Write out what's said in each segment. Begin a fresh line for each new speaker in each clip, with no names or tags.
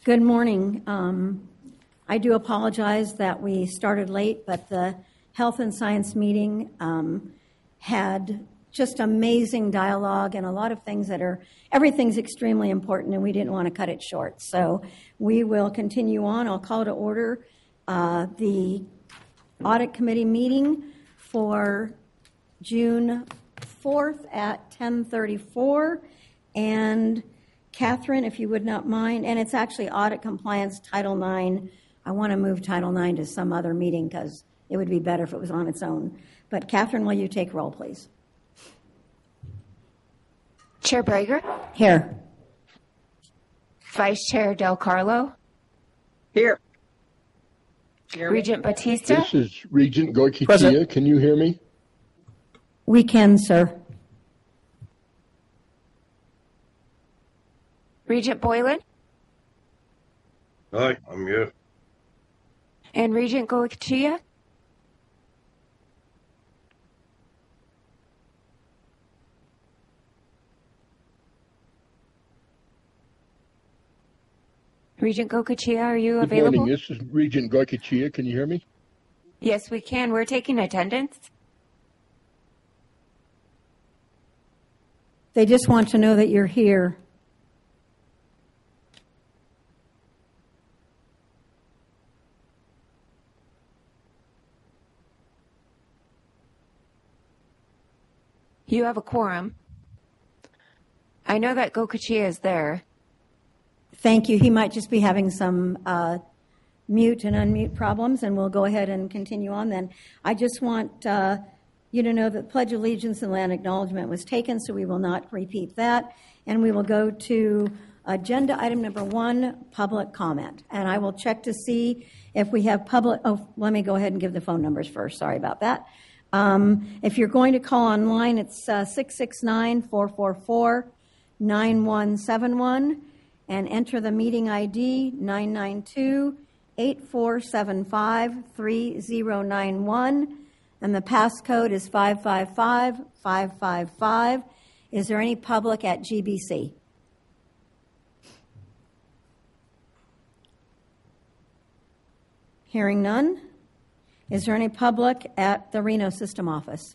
Good morning. I do apologize that we started late, but the Health and Science meeting had just amazing dialogue and a lot of things everything's extremely important, and we didn't want to cut it short. So we will continue on. I'll call to order the Audit Committee meeting for June 4th at 10:34. And Catherine, if you would not mind, and it's actually Audit Compliance Title IX. I want to move Title IX to some other meeting because it would be better if it was on its own. But Catherine, will you take roll, please?
Chair Brager?
Here.
Vice Chair Del Carlo?
Here.
Regent Batista?
This is Regent Goicoechea. Can you hear me?
We can, sir.
Regent Boylan?
Hi, I'm here.
And Regent Goicoechea? Regent Goicoechea, are you available?
Good morning. This is Regent Goicoechea. Can you hear me?
Yes, we can. We're taking attendance.
They just want to know that you're here.
You have a quorum. I know that Goicoechea is there.
Thank you. He might just be having some mute and unmute problems, and we'll go ahead and continue on then. I just want you to know that Pledge of Allegiance and land acknowledgement was taken, so we will not repeat that. And we will go to agenda item number 1, public comment. And I will check to see if we have let me go ahead and give the phone numbers first. Sorry about that. If you're going to call online, it's 669-444-9171 and enter the meeting ID 992-8475-3091, and the passcode is 555555. Is there any public at GBC? Hearing none. Is there any public at the Reno System Office?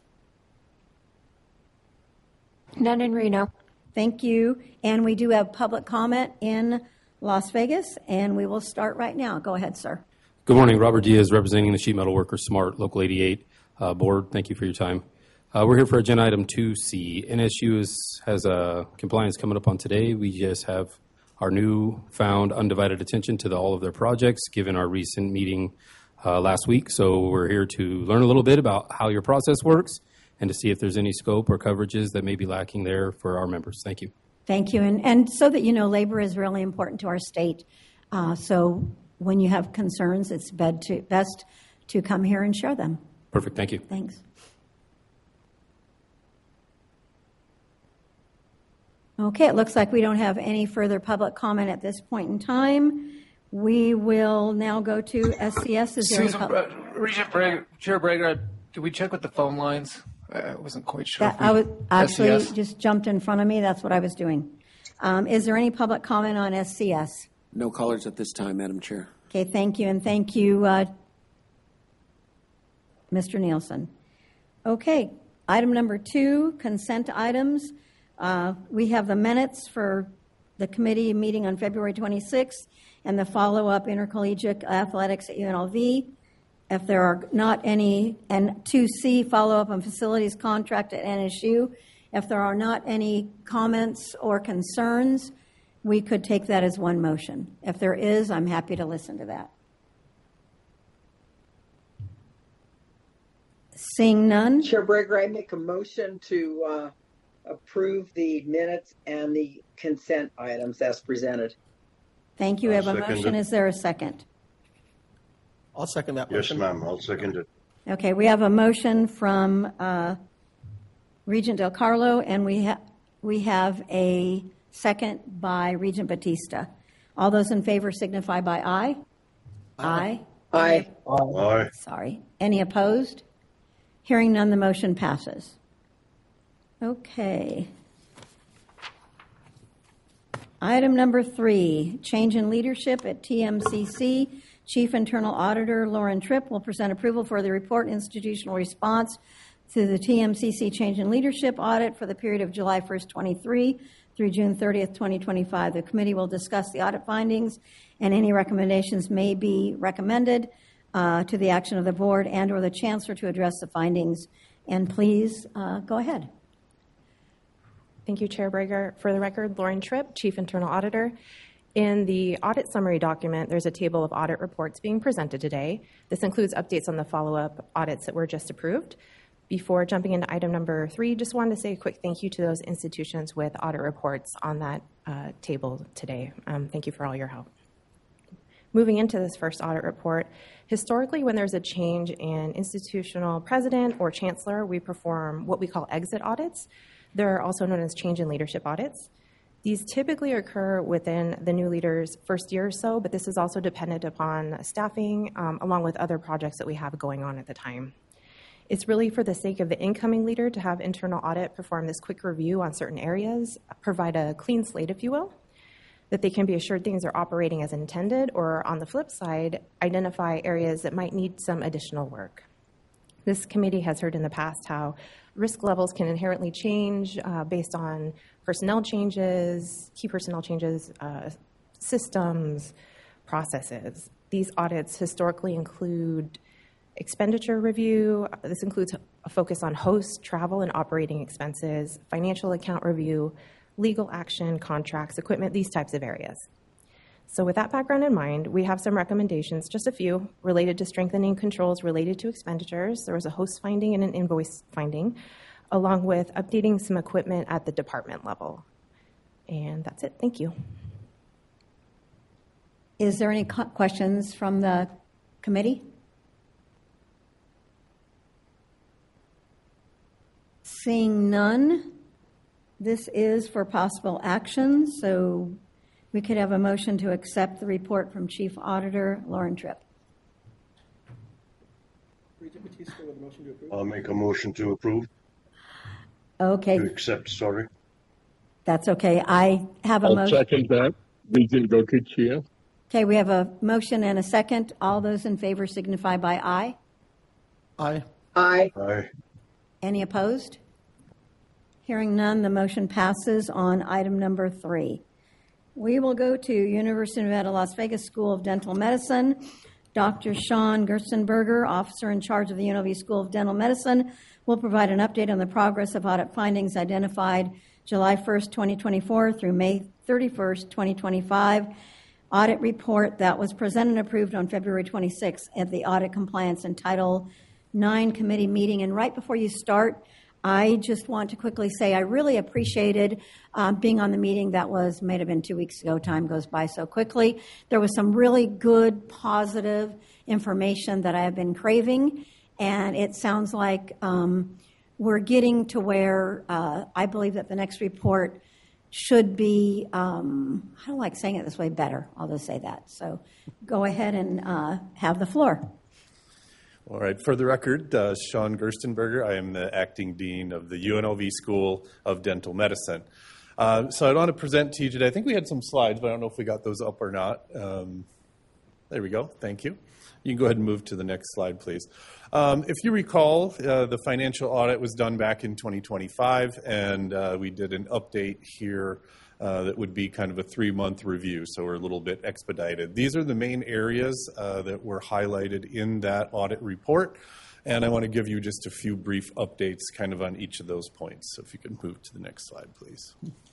None in Reno.
Thank you. And we do have public comment in Las Vegas, and we will start right now. Go ahead, sir.
Good morning. Robert Diaz, representing the Sheet Metal Workers Smart Local 88 board. Thank you for your time. We're here for agenda item 2C. NSU has compliance coming up on today. We just have our new found undivided attention to all of their projects, given our recent meeting last week. So we're here to learn a little bit about how your process works and to see if there's any scope or coverages that may be lacking there for our members. Thank you.
Thank you. And so that you know, labor is really important to our state. So when you have concerns, it's best to come here and share them.
Perfect. Thank you.
Thanks. Okay, it looks like we don't have any further public comment at this point in time. We will now go to SCS. Is there any
Regent Chair Brager, did we check with the phone lines? I wasn't quite sure.
I was actually just jumped in front of me. That's what I was doing. Is there any public comment on SCS?
No callers at this time, Madam Chair.
Okay, thank you, and thank you, Mr. Nielsen. Okay, item number 2, consent items. We have the minutes for the committee meeting on February 26th and the follow-up intercollegiate athletics at UNLV. If there are not any, and 2C, follow-up on facilities contract at NSU. If there are not any comments or concerns, we could take that as one motion. If there is, I'm happy to listen to that. Seeing none.
Chair Brager, I make a motion to approve the minutes and the consent items as presented.
Thank you. We have a motion. Is there a second?
I'll second that
motion.
motion.
Yes, ma'am. I'll second it.
Okay, we have a motion from Regent Del Carlo, and we have a second by Regent Batista. All those in favor signify by aye. Aye.
Aye.
Aye.
Sorry. Any opposed? Hearing none, the motion passes. Okay. Item number 3, change in leadership at TMCC. Chief Internal Auditor Lauren Tripp will present approval for the report institutional response to the TMCC change in leadership audit for the period of July 1st, 23 through June 30th, 2025. The committee will discuss the audit findings and any recommendations may be recommended to the action of the board and or the chancellor to address the findings. And please go ahead.
Thank you, Chair Brager. For the record, Lauren Tripp, Chief Internal Auditor. In the audit summary document, there's a table of audit reports being presented today. This includes updates on the follow-up audits that were just approved. Before jumping into item number 3, just wanted to say a quick thank you to those institutions with audit reports on that table today. Thank you for all your help. Moving into this first audit report, historically, when there's a change in institutional president or chancellor, we perform what we call exit audits. They're also known as change in leadership audits. These typically occur within the new leader's first year or so, but this is also dependent upon staffing, along with other projects that we have going on at the time. It's really for the sake of the incoming leader to have internal audit perform this quick review on certain areas, provide a clean slate, if you will, that they can be assured things are operating as intended, or on the flip side, identify areas that might need some additional work. This committee has heard in the past how risk levels can inherently change based on personnel changes, key personnel changes, systems, processes. These audits historically include expenditure review. This includes a focus on host, travel, and operating expenses, financial account review, legal action, contracts, equipment, these types of areas. So with that background in mind, we have some recommendations, just a few, related to strengthening controls related to expenditures. There was a host finding and an invoice finding, along with updating some equipment at the department level. And that's it. Thank you.
Is there any questions from the committee? Seeing none, this is for possible action, so we could have a motion to accept the report from Chief Auditor Lauren Tripp.
I'll make a motion to approve.
Okay,
To accept, sorry.
that's okay. I have a
I'll
motion.
second that. Regent Goicoechea.
Okay, we have a motion and a second. All those in favor signify by aye.
Aye.
Aye.
Aye.
Any opposed? Hearing none, the motion passes on item number 3. We will go to University of Nevada, Las Vegas School of Dental Medicine. Dr. Sean Gerstenberger, officer in charge of the UNLV School of Dental Medicine, will provide an update on the progress of audit findings identified July 1st, 2024 through May 31st, 2025. Audit report that was presented and approved on February 26th at the Audit Compliance and Title IX Committee meeting. And right before you start, I just want to quickly say I really appreciated being on the meeting that may have been 2 weeks ago. Time goes by so quickly. There was some really good, positive information that I have been craving, and it sounds like we're getting to where I believe that the next report should be, I don't like saying it this way, better. I'll just say that. So go ahead and have the floor.
All right. For the record, Sean Gerstenberger. I am the acting dean of the UNLV School of Dental Medicine. So I want to present to you today. I think we had some slides, but I don't know if we got those up or not. There we go. Thank you. You can go ahead and move to the next slide, please. If you recall, the financial audit was done back in 2025, and we did an update here that would be kind of a 3-month review, so we're a little bit expedited. These are the main areas that were highlighted in that audit report, and I want to give you just a few brief updates kind of on each of those points. So if you can move to the next slide, please.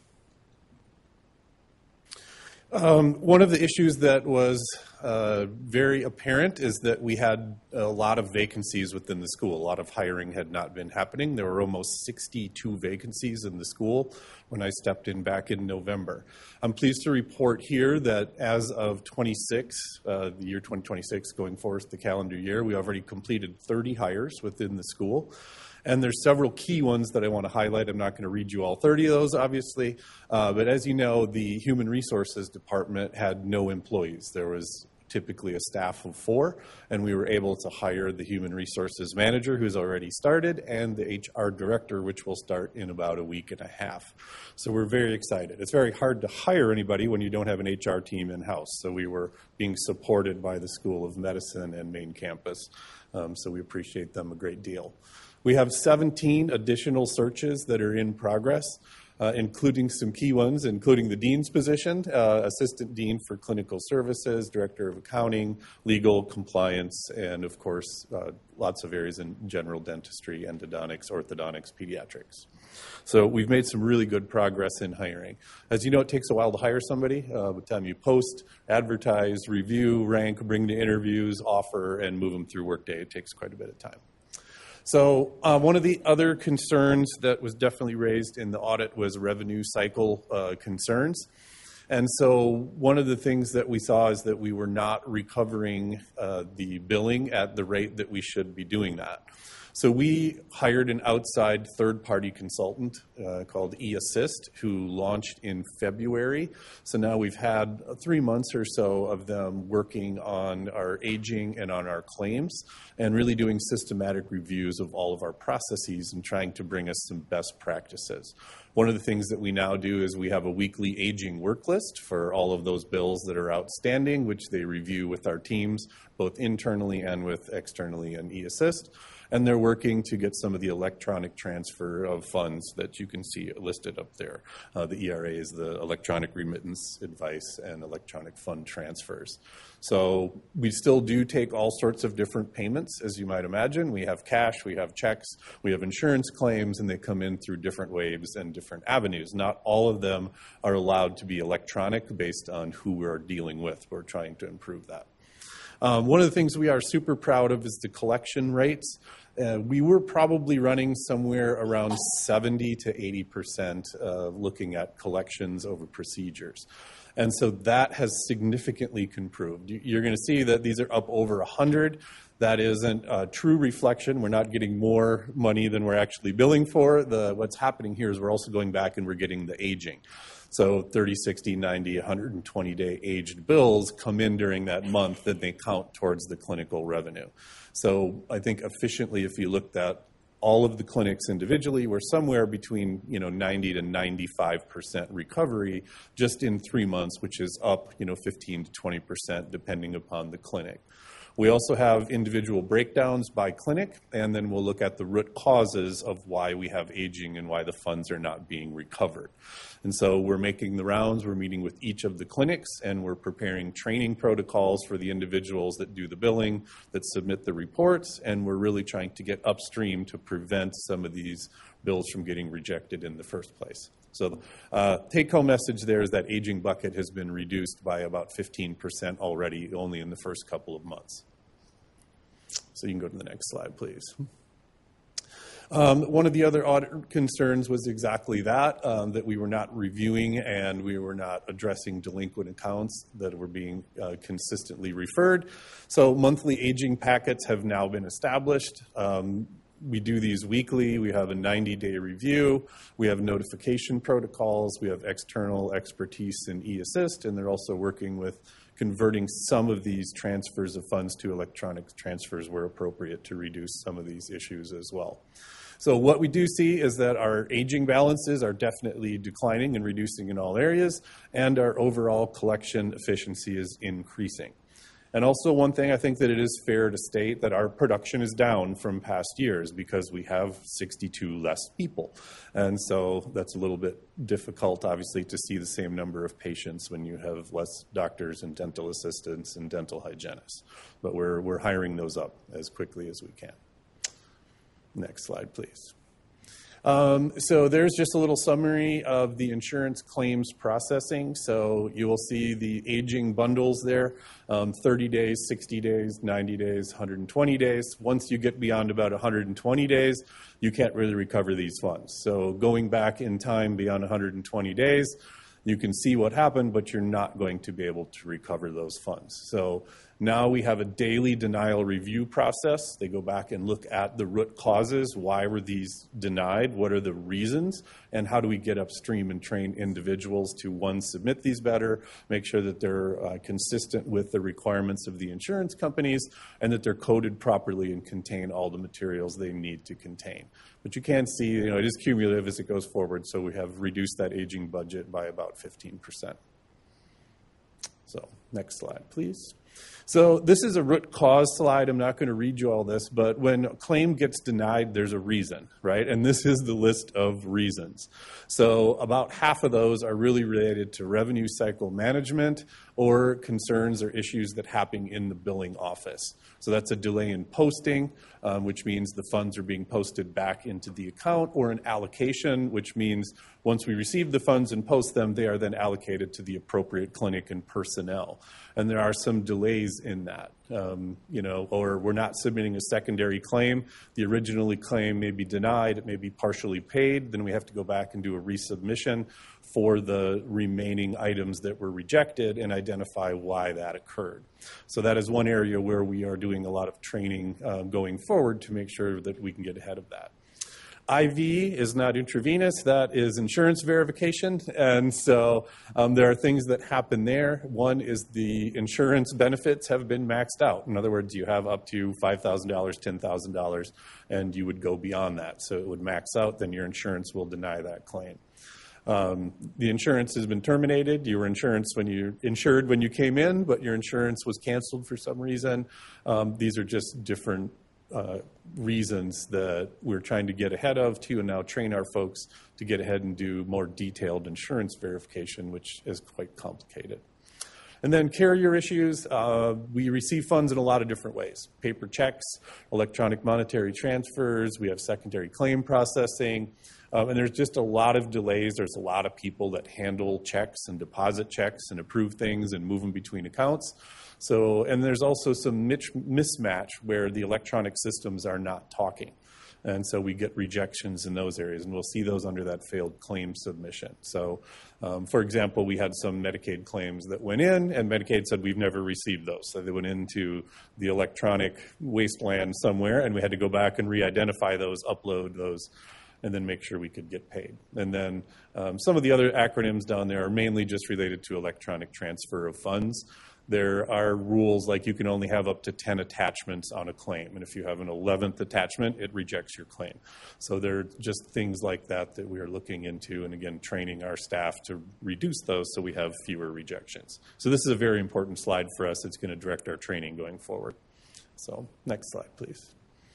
One of the issues that was very apparent is that we had a lot of vacancies within the school. A lot of hiring had not been happening. There were almost 62 vacancies in the school when I stepped in back in November. I'm pleased to report here that as of the year 2026, going forward the calendar year, we already completed 30 hires within the school. And there's several key ones that I want to highlight. I'm not going to read you all 30 of those, obviously. But as you know, the Human Resources Department had no employees. There was typically a staff of 4, and we were able to hire the human resources manager who's already started and the HR director, which will start in about a week and a half. So we're very excited. It's very hard to hire anybody when you don't have an HR team in-house. So we were being supported by the School of Medicine and main campus. So we appreciate them a great deal. We have 17 additional searches that are in progress, including some key ones, including the dean's position, assistant dean for clinical services, director of accounting, legal, compliance, and of course, lots of areas in general dentistry, endodontics, orthodontics, pediatrics. So we've made some really good progress in hiring. As you know, it takes a while to hire somebody. By the time you post, advertise, review, rank, bring to interviews, offer, and move them through Workday, it takes quite a bit of time. So one of the other concerns that was definitely raised in the audit was revenue cycle concerns. And so one of the things that we saw is that we were not recovering the billing at the rate that we should be doing that. So we hired an outside third-party consultant called eAssist, who launched in February. So now we've had 3 months or so of them working on our aging and on our claims and really doing systematic reviews of all of our processes and trying to bring us some best practices. One of the things that we now do is we have a weekly aging work list for all of those bills that are outstanding, which they review with our teams, both internally and with externally in eAssist. And they're working to get some of the electronic transfer of funds that you can see listed up there. The ERA is the electronic remittance advice and electronic fund transfers. So we still do take all sorts of different payments, as you might imagine. We have cash, we have checks, we have insurance claims, and they come in through different waves and different avenues. Not all of them are allowed to be electronic based on who we're dealing with. We're trying to improve that. One of the things we are super proud of is the collection rates. We were probably running somewhere around 70 to 80% looking at collections over procedures. And so that has significantly improved. You're going to see that these are up over 100. That isn't a true reflection. We're not getting more money than we're actually billing for. What's happening here is we're also going back and we're getting the aging. So 30, 60, 90, 120-day aged bills come in during that month that they count towards the clinical revenue. So I think efficiently, if you looked at all of the clinics individually, we're somewhere between 90 to 95% recovery just in 3 months, which is up 15 to 20% depending upon the clinic. We also have individual breakdowns by clinic, and then we'll look at the root causes of why we have aging and why the funds are not being recovered. And so we're making the rounds, we're meeting with each of the clinics, and we're preparing training protocols for the individuals that do the billing, that submit the reports, and we're really trying to get upstream to prevent some of these bills from getting rejected in the first place. So the take-home message there is that aging bucket has been reduced by about 15% already, only in the first couple of months. So you can go to the next slide, please. One of the other audit concerns was exactly that, that we were not reviewing and we were not addressing delinquent accounts that were being consistently referred. So monthly aging packets have now been established. We do these weekly. We have a 90-day review. We have notification protocols. We have external expertise in eAssist, and they're also working with converting some of these transfers of funds to electronic transfers where appropriate to reduce some of these issues as well. So what we do see is that our aging balances are definitely declining and reducing in all areas, and our overall collection efficiency is increasing. And also one thing, I think that it is fair to state that our production is down from past years because we have 62 less people. And so that's a little bit difficult, obviously, to see the same number of patients when you have less doctors and dental assistants and dental hygienists. But we're hiring those up as quickly as we can. Next slide, please. So there's just a little summary of the insurance claims processing. So you will see the aging bundles there, 30 days, 60 days, 90 days, 120 days. Once you get beyond about 120 days, you can't really recover these funds. So going back in time beyond 120 days, You can see what happened, but you're not going to be able to recover those funds. So now we have a daily denial review process. They go back and look at the root causes. Why were these denied? What are the reasons? And how do we get upstream and train individuals to, one, submit these better, make sure that they're consistent with the requirements of the insurance companies, and that they're coded properly and contain all the materials they need to contain. But you can see, it is cumulative as it goes forward, so we have reduced that aging budget by about 15%. So next slide, please. So this is a root cause slide. I'm not going to read you all this, but when a claim gets denied, there's a reason, right? And this is the list of reasons. So about half of those are really related to revenue cycle management or concerns or issues that happen in the billing office. So that's a delay in posting, which means the funds are being posted back into the account, or an allocation, which means once we receive the funds and post them, they are then allocated to the appropriate clinic and personnel. And there are some delays in that, or we're not submitting a secondary claim. The originally claim may be denied, it may be partially paid, then we have to go back and do a resubmission for the remaining items that were rejected and identify why that occurred. So that is one area where we are doing a lot of training going forward to make sure that we can get ahead of that. IV is not intravenous. That is insurance verification. And so there are things that happen there. One is the insurance benefits have been maxed out. In other words, you have up to $5,000, $10,000, and you would go beyond that. So it would max out, then your insurance will deny that claim. The insurance has been terminated. You were insured when you came in, but your insurance was canceled for some reason. These are just different reasons that we're trying to get ahead of too, and now train our folks to get ahead and do more detailed insurance verification, which is quite complicated. And then carrier issues, we receive funds in a lot of different ways. Paper checks, electronic monetary transfers, we have secondary claim processing, and there's just a lot of delays. There's a lot of people that handle checks and deposit checks and approve things and move them between accounts. So, and there's also some mismatch where the electronic systems are not talking. And so we get rejections in those areas, and we'll see those under that failed claim submission. So, for example, we had some Medicaid claims that went in, and Medicaid said we've never received those. So they went into the electronic wasteland somewhere, and we had to go back and re-identify those, upload those, and then make sure we could get paid. And then some of the other acronyms down there are mainly just related to electronic transfer of funds. There are rules like you can only have up to 10 attachments on a claim. And if you have an 11th attachment, it rejects your claim. So there are just things like that that we are looking into, and again, training our staff to reduce those so we have fewer rejections. So this is a very important slide for us. It's going to direct our training going forward. So next slide, please.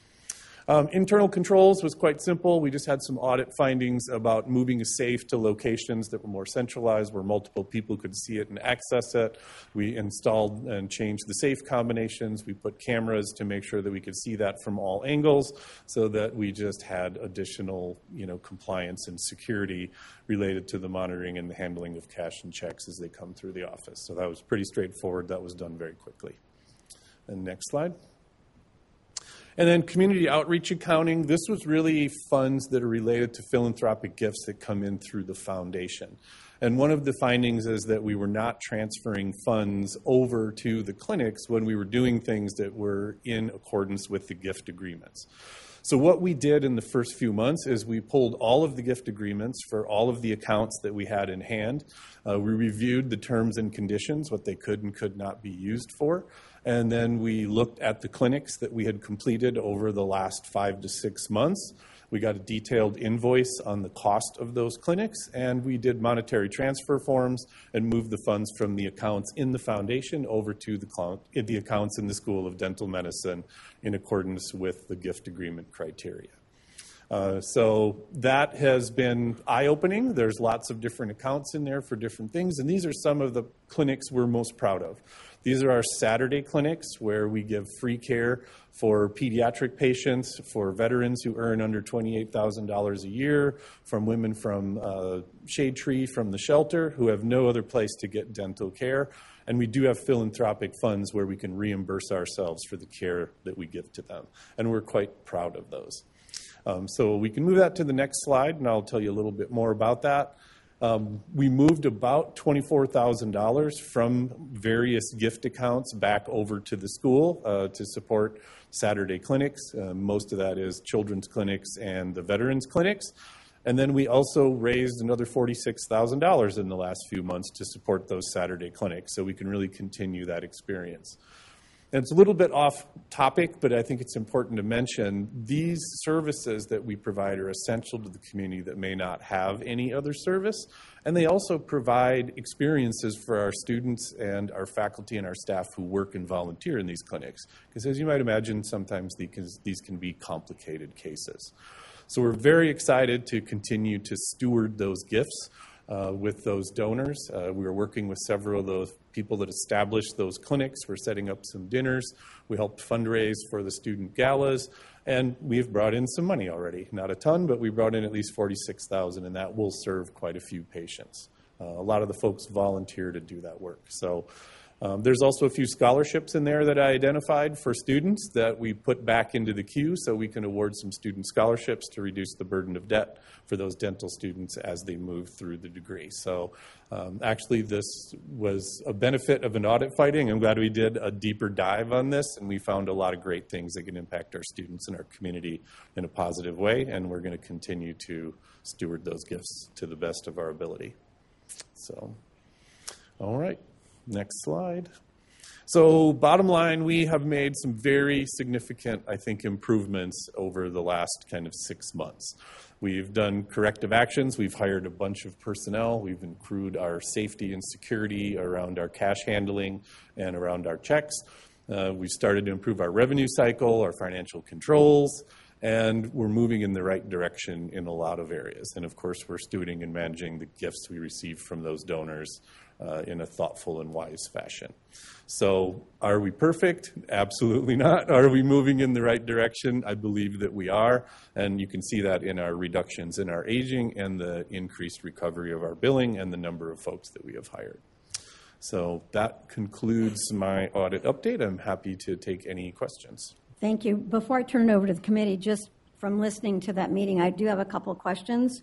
Internal controls was quite simple. We just had some audit findings about moving a safe to locations that were more centralized, where multiple people could see it and access it. We installed and changed the safe combinations. We put cameras to make sure that we could see that from all angles, so that we just had additional, compliance and security related to the monitoring and the handling of cash and checks as they come through the office. So that was pretty straightforward. That was done very quickly. And next slide. And then community outreach accounting. This was really funds that are related to philanthropic gifts that come in through the foundation. And one of the findings is that we were not transferring funds over to the clinics when we were doing things that were in accordance with the gift agreements. So what we did in the first few months is we pulled all of the gift agreements for all of the accounts that we had in hand. We reviewed the terms and conditions, what they could and could not be used for. And then we looked at the clinics that we had completed over the last 5 to 6 months. We got a detailed invoice on the cost of those clinics, and we did monetary transfer forms and moved the funds from the accounts in the foundation over to the accounts in the School of Dental Medicine in accordance with the gift agreement criteria. So that has been eye-opening. There's lots of different accounts in there for different things, and these are some of the clinics we're most proud of. These are our Saturday clinics where we give free care for pediatric patients, for veterans who earn under $28,000 a year, from women from Shade Tree, from the shelter, who have no other place to get dental care. And we do have philanthropic funds where we can reimburse ourselves for the care that we give to them. And we're quite proud of those. So we can move that to the next slide, and I'll tell you a little bit more about that. We moved about $24,000 from various gift accounts back over to the school to support Saturday clinics. Most of that is children's clinics and the veterans clinics. And then we also raised another $46,000 in the last few months to support those Saturday clinics, so we can really continue that experience. And it's a little bit off topic, but I think it's important to mention these services that we provide are essential to the community that may not have any other service. And they also provide experiences for our students and our faculty and our staff who work and volunteer in these clinics. Because as you might imagine, sometimes these can be complicated cases. So we're very excited to continue to steward those gifts with those donors. We are working with several of those people that established those clinics. We're setting up some dinners. We helped fundraise for the student galas, and we've brought in some money already. Not a ton, but we brought in at least $46,000, and that will serve quite a few patients. A lot of the folks volunteer to do that work. So there's also a few scholarships in there that I identified for students that we put back into the queue so we can award some student scholarships to reduce the burden of debt for those dental students as they move through the degree. So actually this was a benefit of an audit finding. I'm glad we did a deeper dive on this, and we found a lot of great things that can impact our students and our community in a positive way, and we're going to continue to steward those gifts to the best of our ability. So, all right. Next slide. So bottom line, we have made some very significant, I think, improvements over the last kind of 6 months. We've done corrective actions. We've hired a bunch of personnel. We've improved our safety and security around our cash handling and around our checks. We've started to improve our revenue cycle, our financial controls, and we're moving in the right direction in a lot of areas. And of course, we're stewarding and managing the gifts we receive from those donors in a thoughtful and wise fashion. So are we perfect? Absolutely not. Are we moving in the right direction? I believe that we are, and you can see that in our reductions in our aging and the increased recovery of our billing and the number of folks that we have hired. So that concludes my audit update. I'm happy to take any questions.
Thank you. Before I turn it over to the committee, just from listening to that meeting, I do have a couple of questions.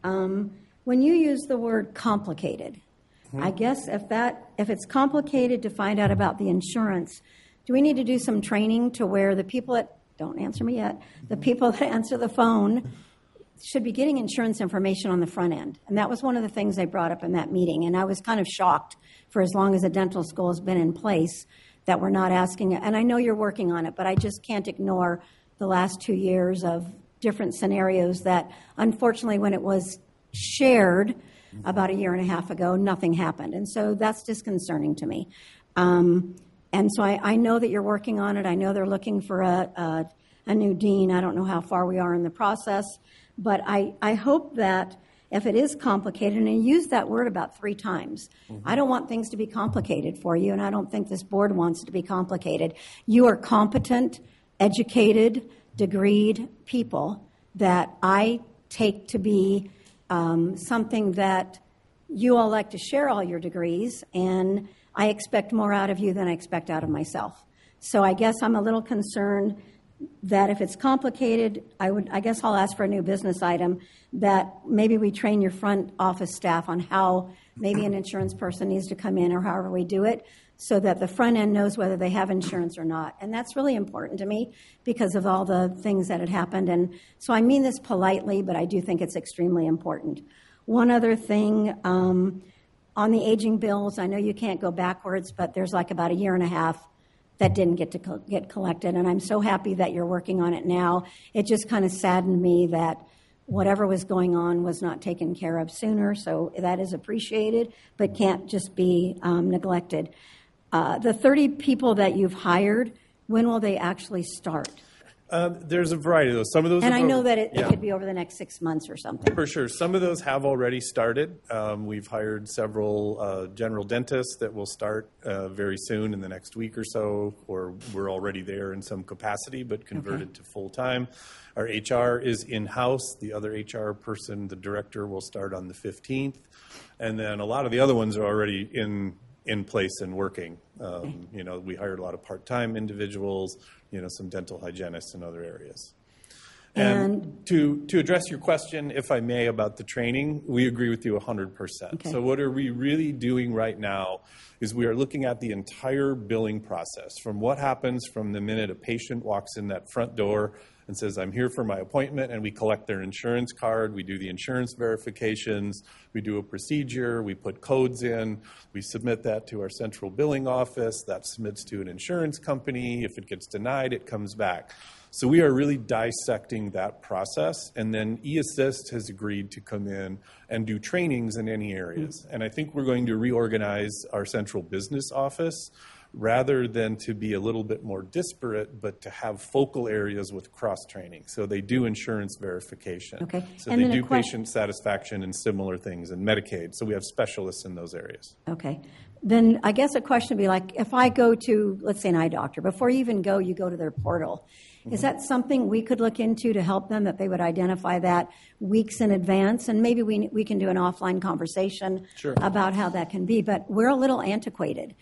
When you use the word complicated, I guess if it's complicated to find out about the insurance, do we need to do some training to where the people that, don't answer me yet, the people that answer the phone should be getting insurance information on the front end? And that was one of the things they brought up in that meeting. And I was kind of shocked for as long as the dental school has been in place that we're not asking it. And I know you're working on it, but I just can't ignore the last 2 years of different scenarios that, unfortunately, when it was shared about a year and a half ago, nothing happened. And so that's disconcerting to me. And so I know that you're working on it. I know they're looking for a new dean. I don't know how far we are in the process. But I hope that if it is complicated, and I used that word about 3 times, I don't want things to be complicated for you, and I don't think this board wants it to be complicated. You are competent, educated, degreed people that I take to be something that you all like to share all your degrees, and I expect more out of you than I expect out of myself. So I guess I'm a little concerned that if it's complicated, I guess I'll ask for a new business item that maybe we train your front office staff on how maybe an insurance person needs to come in or however we do it so that the front end knows whether they have insurance or not. And that's really important to me because of all the things that had happened. And so I mean this politely, but I do think it's extremely important. One other thing, on the aging bills, I know you can't go backwards, but there's like about a year and a half that didn't get collected. And I'm so happy that you're working on it now. It just kind of saddened me that whatever was going on was not taken care of sooner. So that is appreciated, but can't just be neglected. The 30 people that you've hired, when will they actually start?
There's a variety of those. Some of those,
and I know that it could be over the next 6 months or something.
For sure. Some of those have already started. We've hired several general dentists that will start very soon in the next week or so, or we're already there in some capacity, but converted to full-time. Our HR is in-house. The other HR person, the director, will start on the 15th. And then a lot of the other ones are already in place and working. We hired a lot of part-time individuals, some dental hygienists in other areas. And to address your question, if I may, about the training, we agree with you 100%.
Okay.
So what are we really doing right now is we are looking at the entire billing process, from what happens from the minute a patient walks in that front door and says, I'm here for my appointment, and we collect their insurance card, we do the insurance verifications, we do a procedure, we put codes in, we submit that to our central billing office, that submits to an insurance company. If it gets denied, it comes back. So we are really dissecting that process, and then eAssist has agreed to come in and do trainings in any areas. And I think we're going to reorganize our central business office rather than to be a little bit more disparate, but to have focal areas with cross-training. So they do insurance verification.
Okay.
So
And
they
then a
do patient satisfaction and similar things, and Medicaid. So we have specialists in those areas.
Okay. Then I guess a question would be like, if I go to, let's say, an eye doctor, before you even go, you go to their portal. Is that something we could look into to help them, that they would identify that weeks in advance? And maybe we can do an offline conversation
Sure.
about how that can be. But we're a little antiquated.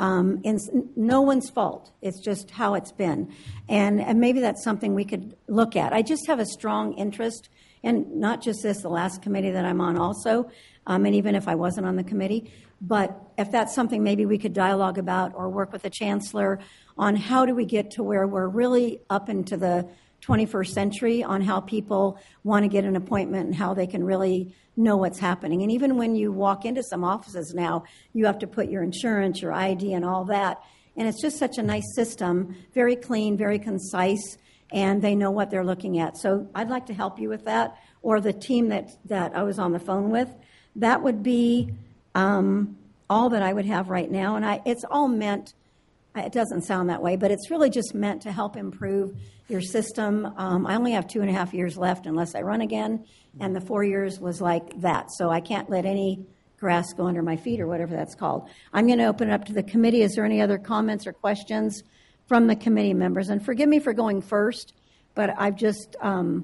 No one's fault. It's just how it's been. And maybe that's something we could look at. I just have a strong interest, and not just this, the last committee that I'm on also, and even if I wasn't on the committee. But if that's something maybe we could dialogue about or work with the chancellor on how do we get to where we're really up into the 21st century on how people want to get an appointment and how they can really know what's happening. And even when you walk into some offices now, you have to put your insurance, your ID, and all that. And it's just such a nice system, very clean, very concise, and they know what they're looking at. So I'd like to help you with that, or the team that I was on the phone with. That would be all that I would have right now. And it's all meant, it doesn't sound that way, but it's really just meant to help improve your system. I only have 2.5 years left unless I run again, and the 4 years was like that. So I can't let any grass go under my feet or whatever that's called. I'm going to open it up to the committee. Is there any other comments or questions from the committee members? And forgive me for going first, but I've just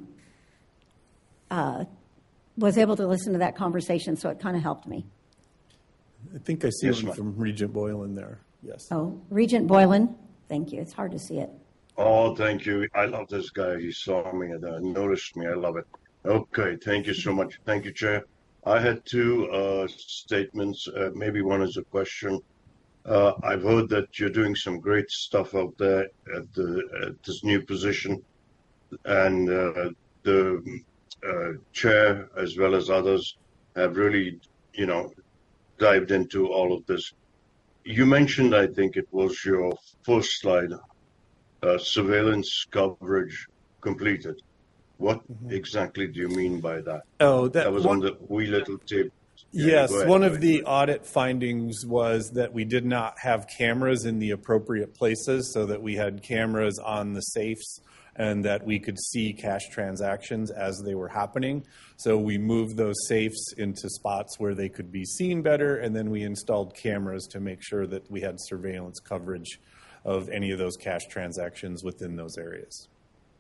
was able to listen to that conversation, so it kind of helped me.
I think I see
Yes,
one
ma'am.
from Regent Boylan there. Yes.
Oh, Regent Boylan, thank you. It's hard to see it.
Oh, thank you. I love this guy. He saw me and noticed me. I love it. Okay, thank you so much. Thank you, Chair. I had two statements. Maybe one is a question. I've heard that you're doing some great stuff out there at this new position, and the chair as well as others have really, dived into all of this. You mentioned, I think it was your first slide, surveillance coverage completed. What exactly do you mean by that?
Oh,
That was on the wee little tape.
Yes,
go ahead.
one of the audit findings was that we did not have cameras in the appropriate places, so that we had cameras on the safes and that we could see cash transactions as they were happening. So we moved those safes into spots where they could be seen better, and then we installed cameras to make sure that we had surveillance coverage of any of those cash transactions within those areas.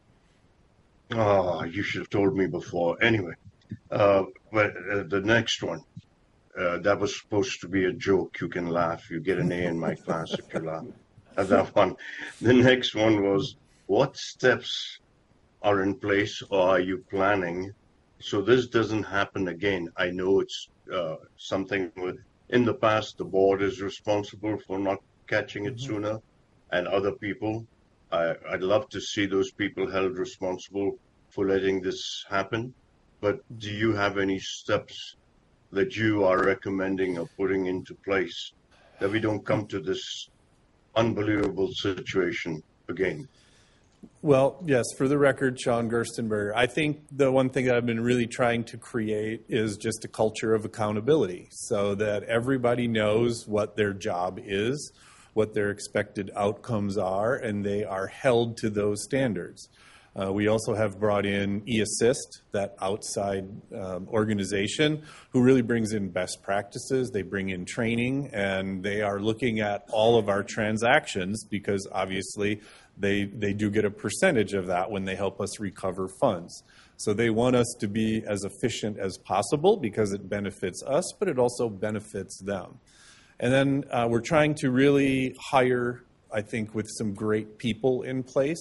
Oh, you should have told me before. Anyway, but the next one, that was supposed to be a joke. You can laugh. You get an A in my class if you laugh at that one. The next one was, what steps are in place or are you planning so this doesn't happen again? I know it's something in the past, the board is responsible for not catching it sooner, and other people. I'd love to see those people held responsible for letting this happen. But do you have any steps that you are recommending or putting into place that we don't come to this unbelievable situation again?
Well, yes, for the record, Sean Gerstenberger, I think the one thing that I've been really trying to create is just a culture of accountability so that everybody knows what their job is, what their expected outcomes are, and they are held to those standards. We also have brought in eAssist, that outside organization, who really brings in best practices. They bring in training, and they are looking at all of our transactions because obviously they do get a percentage of that when they help us recover funds. So they want us to be as efficient as possible because it benefits us, but it also benefits them. And then we're trying to really hire, I think, with some great people in place.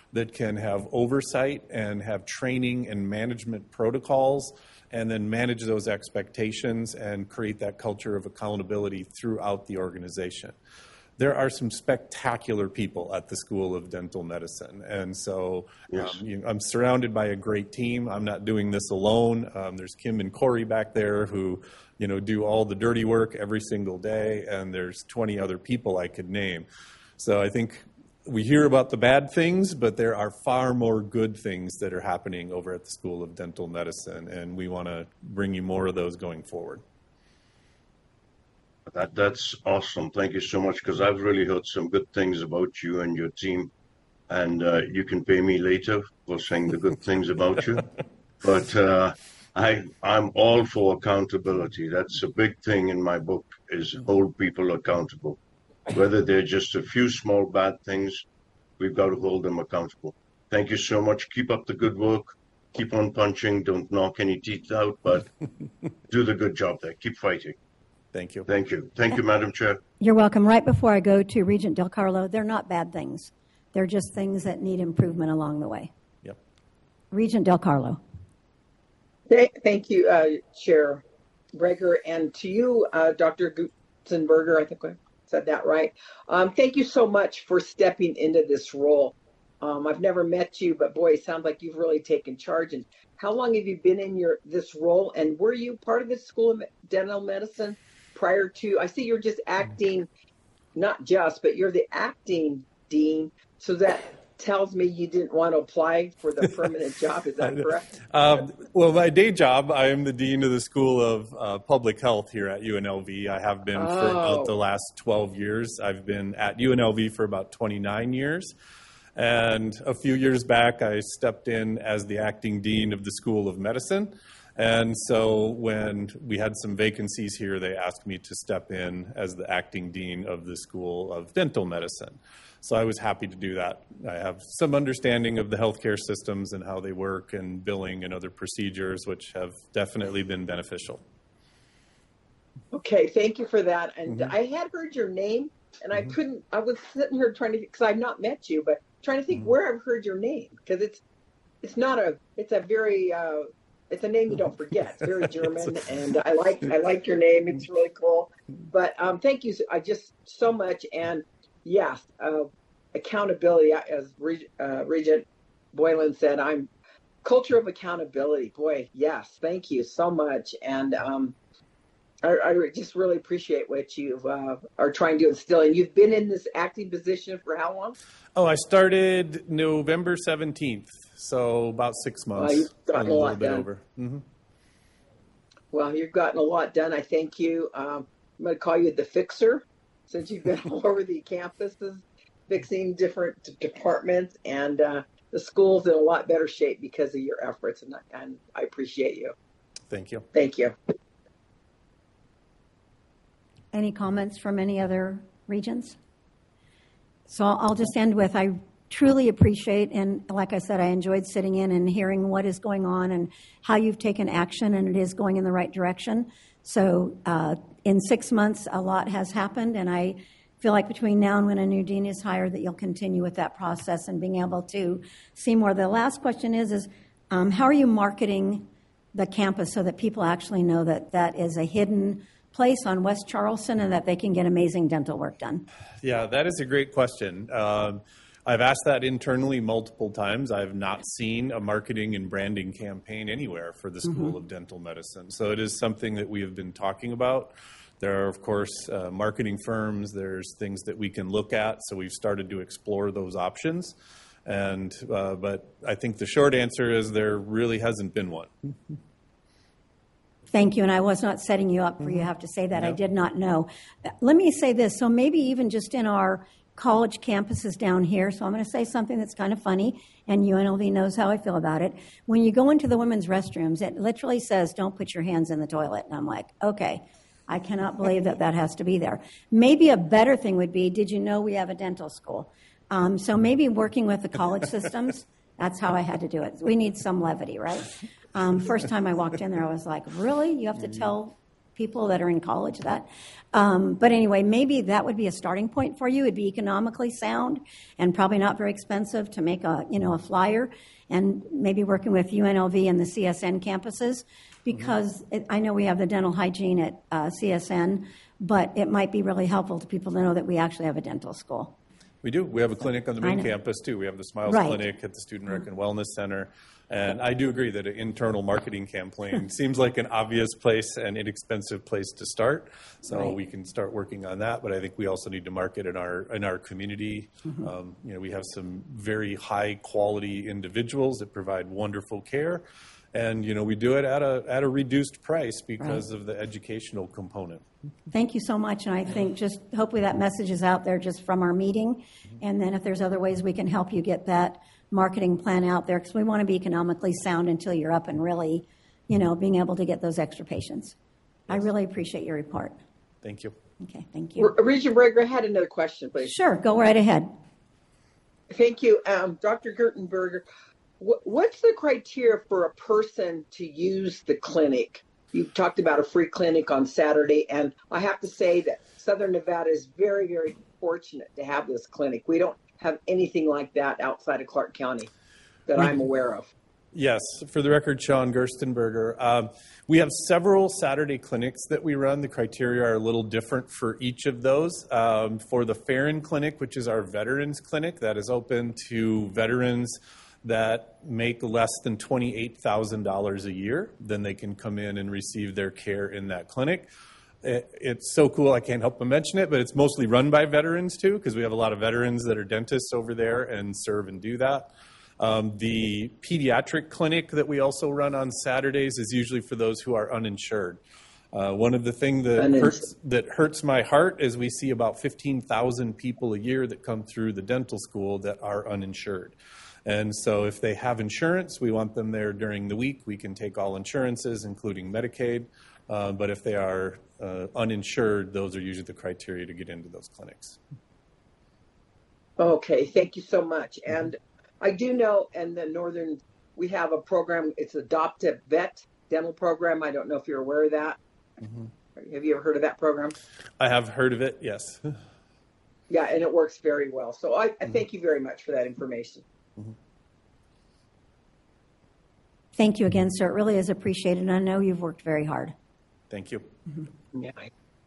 that can have oversight and have training and management protocols, and then manage those expectations and create that culture of accountability throughout the organization. There are some spectacular people at the School of Dental Medicine. And so I'm surrounded by a great team. I'm not doing this alone. There's Kim and Corey back there who, do all the dirty work every single day. And there's 20 other people I could name. So I think we hear about the bad things, but there are far more good things that are happening over at the School of Dental Medicine. And we want to bring you more of those going forward.
That's awesome. Thank you so much, because I've really heard some good things about you and your team. And you can pay me later for saying the good things about you. But I'm all for accountability. That's a big thing in my book, is hold people accountable. Whether they're just a few small bad things, we've got to hold them accountable. Thank you so much. Keep up the good work. Keep on punching. Don't knock any teeth out, but do the good job there. Keep fighting.
Thank you.
Thank you. Thank you, Madam Chair.
You're welcome. Right before I go to Regent Del Carlo, they're not bad things. They're just things that need improvement along the way.
Yep.
Regent Del Carlo.
Thank you, Chair Breger, and to you, Dr. Gutzenberger, I think I said that right. Thank you so much for stepping into this role. I've never met you, but boy, it sounds like you've really taken charge. And how long have you been in this role? And were you part of the School of Dental Medicine prior to? I see you're just acting, not just, but you're the acting dean. So that tells me you didn't want to apply for the permanent job. Is that correct?
Well, my day job, I am the dean of the School of Public Health here at UNLV. I have been for about the last 12 years. I've been at UNLV for about 29 years. And a few years back, I stepped in as the acting dean of the School of Medicine. And so when we had some vacancies here, they asked me to step in as the acting dean of the School of Dental Medicine. So I was happy to do that. I have some understanding of the healthcare systems and how they work and billing and other procedures, which have definitely been beneficial.
Okay, thank you for that. And I had heard your name, and I was sitting here trying to, because I've not met you, but trying to think where I've heard your name, because it's a name you don't forget. It's very German, and I like your name. It's really cool. But thank you so much. And yes, accountability, as Regent Boylan said, I'm culture of accountability. Boy, yes, thank you so much. And I just really appreciate what you are trying to instill. And you've been in this acting position for how long?
Oh, I started November 17th, so about 6 months.
You've gotten a lot done.
Over. Mm-hmm.
Well, you've gotten a lot done. I thank you. I'm going to call you the fixer, since you've been all over the campuses, fixing different departments, and the school's in a lot better shape because of your efforts, and I appreciate you.
Thank you.
Thank you.
Any comments from any other regions? So I'll just end with, I truly appreciate, and like I said, I enjoyed sitting in and hearing what is going on and how you've taken action, and it is going in the right direction. So in 6 months, a lot has happened, and I feel like between now and when a new dean is hired that you'll continue with that process and being able to see more. The last question is how are you marketing the campus so that people actually know that that is a hidden place on West Charleston and that they can get amazing dental work done?
Yeah, that is a great question. I've asked that internally multiple times. I've not seen a marketing and branding campaign anywhere for the School of Dental Medicine. So it is something that we have been talking about. There are, of course, marketing firms. There's things that we can look at. So we've started to explore those options. And but I think the short answer is there really hasn't been one.
Thank you, and I was not setting you up for you have to say that. No. I did not know. Let me say this. So maybe even just in our college campuses down here, so I'm going to say something that's kind of funny, and UNLV knows how I feel about it. When you go into the women's restrooms, it literally says, don't put your hands in the toilet. And I'm like, okay, I cannot believe that has to be there. Maybe a better thing would be, did you know we have a dental school? So maybe working with the college systems, that's how I had to do it. We need some levity, right? First time I walked in there, I was like, really? You have to tell people that are in college that. But anyway, maybe that would be a starting point for you. It'd be economically sound and probably not very expensive to make a flyer, and maybe working with UNLV and the CSN campuses, because I know we have the dental hygiene at CSN, but it might be really helpful to people to know that we actually have a dental school.
We do. We have a clinic on the main campus, too. We have the Smiles Clinic at the Student Rec and Wellness Center. And I do agree that an internal marketing campaign seems like an obvious place and inexpensive place to start. So we can start working on that. But I think we also need to market in our community. We have some very high quality individuals that provide wonderful care. And, we do it at a reduced price because of the educational component.
Thank you so much. And I think just hopefully that message is out there just from our meeting. And then if there's other ways we can help you get that marketing plan out there, because we want to be economically sound until you're up and really, being able to get those extra patients. Yes. I really appreciate your report.
Thank you.
Okay, thank you.
Regent Breger, I had another question, please.
Sure, go right ahead.
Thank you. Dr. Gurtenberger, what's the criteria for a person to use the clinic? You talked about a free clinic on Saturday, and I have to say that Southern Nevada is very, very fortunate to have this clinic. We don't have anything like that outside of Clark County that I'm aware of.
Yes. For the record, Sean Gerstenberger. We have several Saturday clinics that we run. The criteria are a little different for each of those. For the Farron Clinic, which is our veterans clinic, that is open to veterans that make less than $28,000 a year, then they can come in and receive their care in that clinic. It's so cool, I can't help but mention it, but it's mostly run by veterans too, because we have a lot of veterans that are dentists over there and serve and do that. The pediatric clinic that we also run on Saturdays is usually for those who are uninsured. One of the things that hurts my heart is we see about 15,000 people a year that come through the dental school that are uninsured. And so if they have insurance, we want them there during the week. We can take all insurances, including Medicaid. But if they are uninsured, those are usually the criteria to get into those clinics.
Okay, thank you so much. And I do know in the Northern, we have a program, it's Adopt a Vet dental program. I don't know if you're aware of that. Mm-hmm. Have you ever heard of that program?
I have heard of it, yes.
Yeah, and it works very well. So I thank you very much for that information. Mm-hmm.
Thank you again, sir. It really is appreciated. And I know you've worked very hard.
Thank you.
Mm-hmm. Yeah.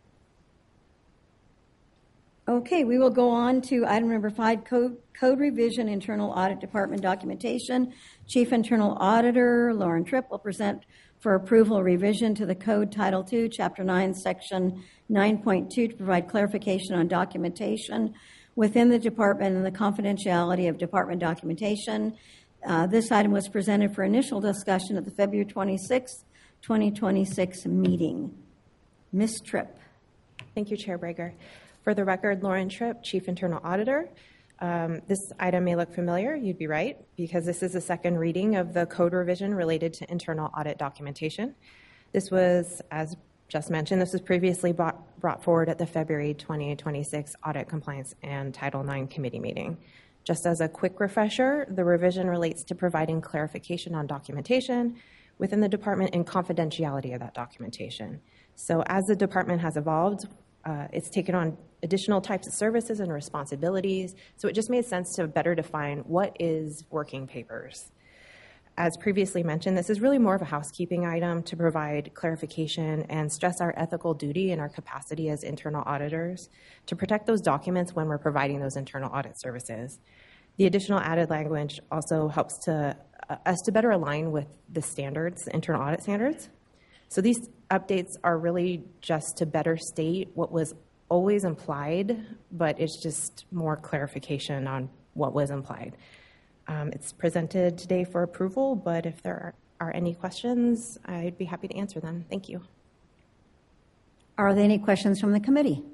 Okay, we will go on to item number 5, code revision, internal audit department documentation. Chief Internal Auditor Lauren Tripp will present for approval revision to the code Title II, Chapter 9, Section 9.2 to provide clarification on documentation within the department and the confidentiality of department documentation. This item was presented for initial discussion at the February 26, 2026 meeting. Ms. Tripp.
Thank you, Chair Breger. For the record, Lauren Tripp, Chief Internal Auditor. This item may look familiar. You'd be right, because this is the second reading of the code revision related to internal audit documentation. This was, as just mentioned, this was previously brought forward at the February 2026 Audit Compliance and Title IX Committee meeting. Just as a quick refresher, the revision relates to providing clarification on documentation within the department and confidentiality of that documentation. So as the department has evolved, it's taken on additional types of services and responsibilities, so it just made sense to better define what is working papers. As previously mentioned, this is really more of a housekeeping item to provide clarification and stress our ethical duty and our capacity as internal auditors to protect those documents when we're providing those internal audit services. The additional added language also helps us to better align with the standards, the internal audit standards. So these updates are really just to better state what was always implied, but it's just more clarification on what was implied. It's presented today for approval, but if there are any questions, I'd be happy to answer them. Thank you.
Are there any questions from the committee?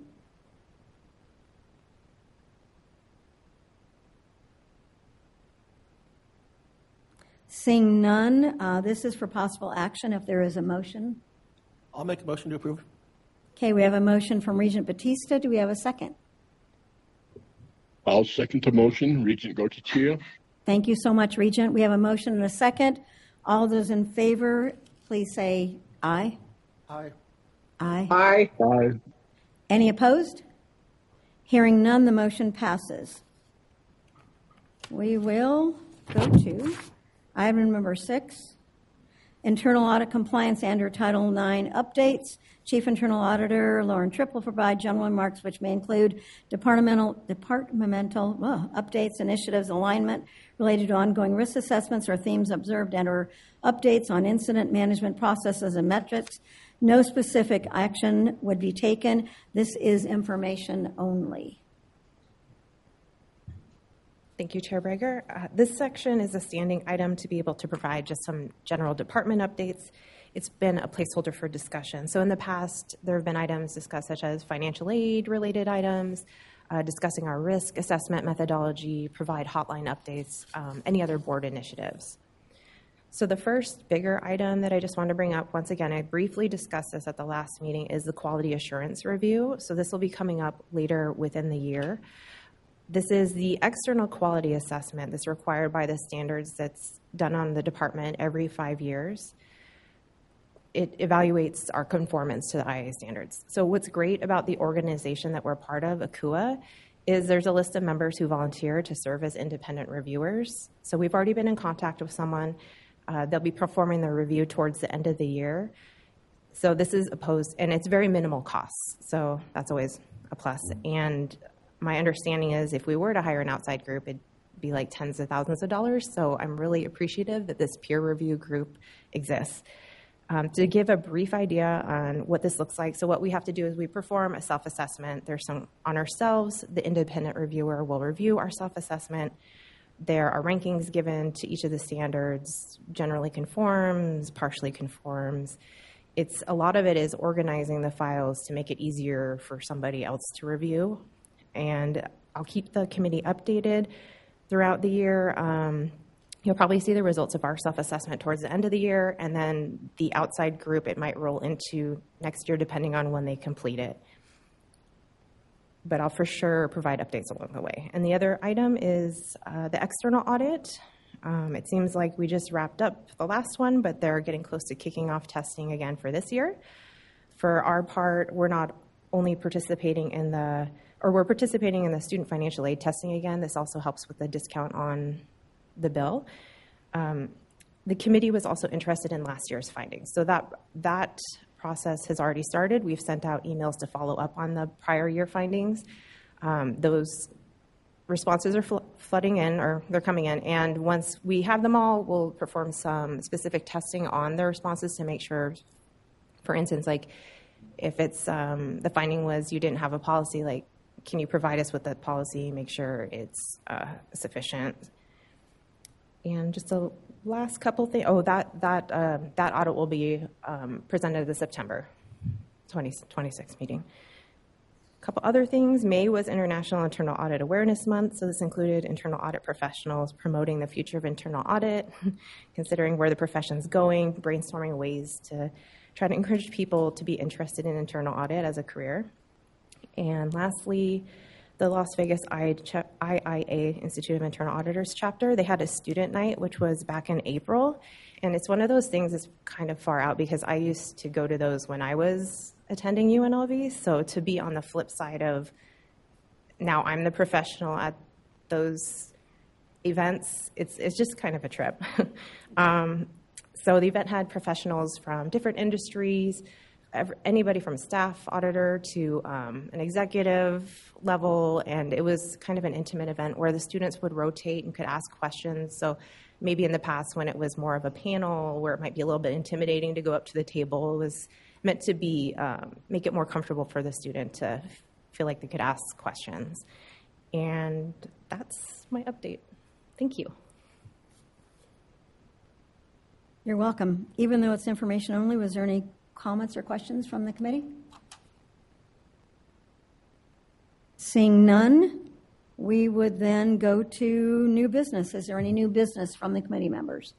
Seeing none, this is for possible action if there is a motion.
I'll make a motion to approve.
Okay, we have a motion from Regent Batista. Do we have a second?
I'll second the motion. Regent Gottitier.
Thank you so much, Regent. We have a motion and a second. All those in favor, please say aye.
Aye.
Aye.
Aye.
Aye.
Any opposed? Hearing none, the motion passes. We will go to item number 6, Internal Audit Compliance and/or Title IX updates. Chief Internal Auditor Lauren Tripp will provide general remarks which may include departmental updates, initiatives, alignment related to ongoing risk assessments or themes observed and/or updates on incident management processes and metrics. No specific action would be taken. This is information only.
Thank you, Chair Brager. This section is a standing item to be able to provide just some general department updates. It's been a placeholder for discussion. So in the past, there have been items discussed such as financial aid related items, discussing our risk assessment methodology, provide hotline updates, any other board initiatives. So the first bigger item that I just want to bring up, once again, I briefly discussed this at the last meeting, is the quality assurance review. So this will be coming up later within the year. This is the external quality assessment that's required by the standards that's done on the department every 5 years. It evaluates our conformance to the IA standards. So what's great about the organization that we're part of, ACUA, is there's a list of members who volunteer to serve as independent reviewers. So we've already been in contact with someone. They'll be performing the review towards the end of the year. So this is opposed, and it's very minimal costs. So that's always a plus. And my understanding is if we were to hire an outside group, it'd be like tens of thousands of dollars. So I'm really appreciative that this peer review group exists. To give a brief idea on what this looks like, so what we have to do is we perform a self-assessment. There's some on ourselves. The independent reviewer will review our self-assessment. There are rankings given to each of the standards, generally conforms, partially conforms. A lot of it is organizing the files to make it easier for somebody else to review. And I'll keep the committee updated throughout the year. You'll probably see the results of our self-assessment towards the end of the year, and then the outside group, it might roll into next year depending on when they complete it. But I'll for sure provide updates along the way. And the other item is the external audit. It seems like we just wrapped up the last one, but they're getting close to kicking off testing again for this year. For our part, we're not only participating in we're participating in the student financial aid testing again. This also helps with the discount on the bill. The committee was also interested in last year's findings. So that process has already started. We've sent out emails to follow up on the prior year findings. Those responses are flooding in, or they're coming in. And once we have them all, we'll perform some specific testing on their responses to make sure, for instance, like if it's the finding was you didn't have a policy, like can you provide us with that policy, make sure it's sufficient. And just the last couple things. Oh, that audit will be presented at the September 26th meeting. A couple other things. May was International Internal Audit Awareness Month, so this included internal audit professionals promoting the future of internal audit, considering where the profession's going, brainstorming ways to try to encourage people to be interested in internal audit as a career. And lastly, the Las Vegas IIA, Institute of Internal Auditors chapter, they had a student night, which was back in April. And it's one of those things that's kind of far out because I used to go to those when I was attending UNLV. So to be on the flip side of now I'm the professional at those events, it's just kind of a trip. So the event had professionals from different industries, anybody from staff auditor to an executive level, and it was kind of an intimate event where the students would rotate and could ask questions. So maybe in the past when it was more of a panel where it might be a little bit intimidating to go up to the table, it was meant to be make it more comfortable for the student to feel like they could ask questions. And that's my update. Thank you.
You're welcome. Even though it's information only, was there any comments or questions from the committee? Seeing none, we would then go to new business. Is there any new business from the committee members?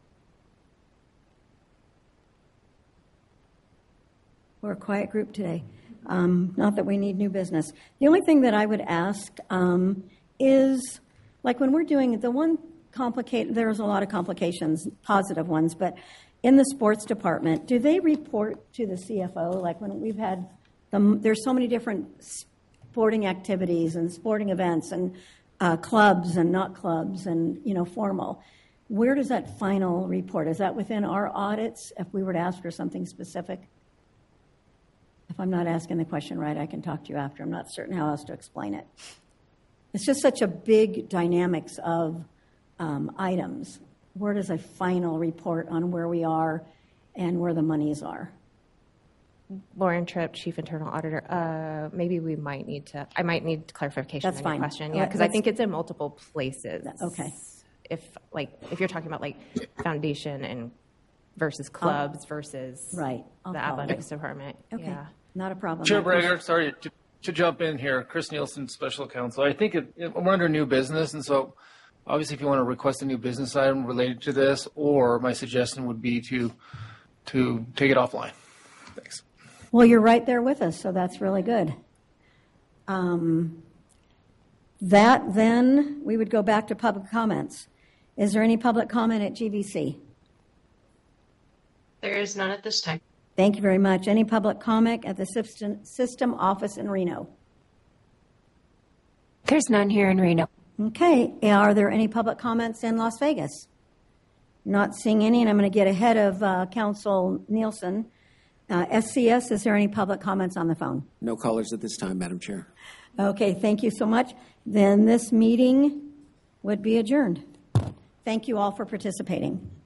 We're a quiet group today. Not that we need new business. The only thing that I would ask is, like when we're doing the one there's a lot of complications, positive ones, but in the sports department, do they report to the CFO? Like when we've had, there's so many different sporting activities and sporting events and clubs and not clubs and, formal. Where does that final report? Is that within our audits if we were to ask for something specific? If I'm not asking the question right, I can talk to you after. I'm not certain how else to explain it. It's just such a big dynamics of items. Where does a final report on where we are and where the monies are?
Lauren Tripp, Chief Internal Auditor. Maybe we might need to. I might need clarification
That's
on
fine.
your question. Yeah, because I think it's in multiple places.
Okay.
If you're talking about like foundation and versus clubs versus
Right.
the athletics department.
Okay.
Yeah.
Not a problem.
Chair Brager, sorry to jump in here. Chris Nielsen, Special Counsel. I think we're under new business, and so obviously if you want to request a new business item related to this, or my suggestion would be to take it offline. Thanks.
Well, you're right there with us, so that's really good. That then, we would go back to public comments. Is there any public comment at GVC?
There is none at this time.
Thank you very much. Any public comment at the system office in Reno?
There's none here in Reno.
Okay. Are there any public comments in Las Vegas? Not seeing any, and I'm going to get ahead of Council Nielsen. SCS, is there any public comments on the phone?
No callers at this time, Madam Chair.
Okay, thank you so much. Then this meeting would be adjourned. Thank you all for participating.